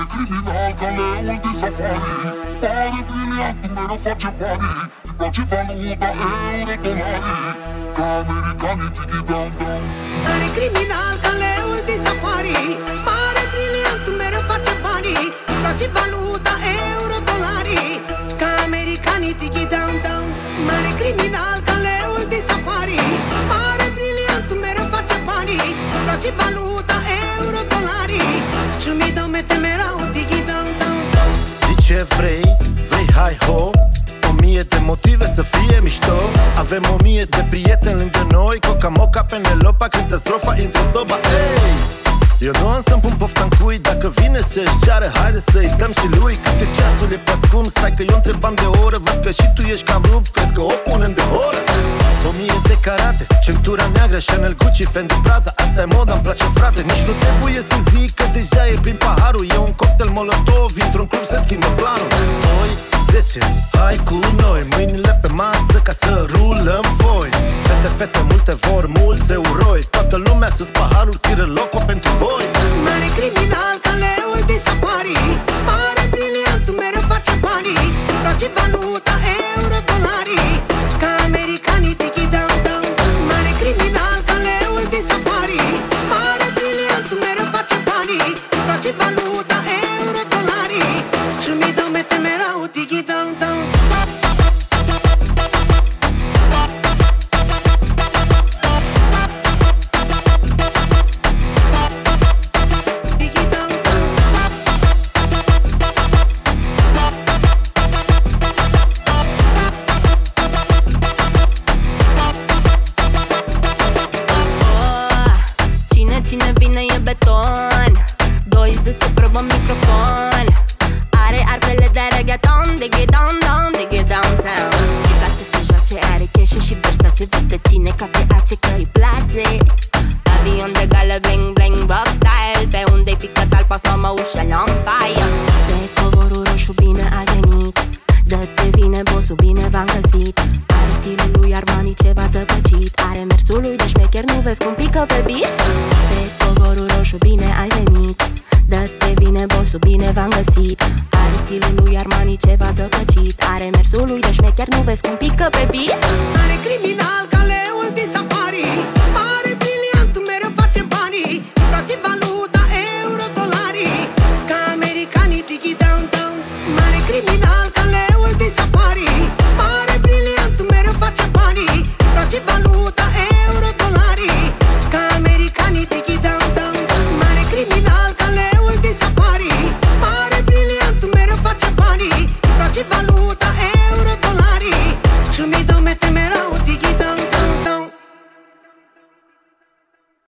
criminal ca leul din safari. Pare briliant, mereu face banii. Îi place valuta euro-dolari, ca americanii tiki-down-down. Pare criminal ca leul din safari. Pare briliant, mereu face banii. Îi place valuta euro-dolari, ca americanii tiki-down-down. Mare criminal ca leul din safari. Pare briliant, mereu face banii. Îi place valuta euro-dolari, și mi dau mete mereu tiki-down-down. Zici ce vrei, vrei hai-ho, 1000 de motive să fie mișto. Avem 1000 de prieteni lângă noi. Coca-moca, Penelopa, cântă strofa, intră doba, ei. Eu nu am să-mi pun pofta în cui. Dacă vine să-și ceară, haide să-i dăm și lui. Câte ceasul e pe ascund, stai că eu întrebam de oră. Văd că și tu ești cam rupt, cred că o punem de oră. 1000 de carate, centura neagră, Chanel, Gucci, Fendi, Prada. Asta e moda, îmi place frate. Nici nu trebuie să zic că deja e plin paharul. E un cocktail molotov, într-un club se schimbă planul. 2, 10, hai cu noi, mâinile pe masă ca să rulăm foi. Fete, fete, multe vor, mulți euroi. Toată lumea sus paharul, tiră loco pentru voi. Mare criminal ca leul din safari. Pare briliant, mereu face banii. Îi place valuta euro-dolari, ca americanii tiki-down-down. Mare criminal ca leul din safari. Pare briliant, mereu face banii. Îi place valuta euro-dolari, și mi dau mete mereu tiki-down-down. Cine vine e beton. 20 de probă microfon. Are arfele de reggaeton. Dig it down, down, dig it downtown. Îi place să joace, are cash și Versace. Veste ține ca pe ace că îi place. Avion de gală, bling, bling, rock style. Pe unde-i pică talpa, mamă, ușa on fire. Pe covorul roșu bine a venit. Dă-te vine, bossul bine v-am găsit. Are stilul lui Armani ceva zăpăcit. Are mersul lui de șmecher, nu vezi cum pică pe beat? Pe covorul roșu bine ai venit. Dă-te vine, bossul bine v-am găsit. Are stilul lui Armani ceva zăpăcit. Are mersul lui de șmecher, nu vezi cum pică pe beat?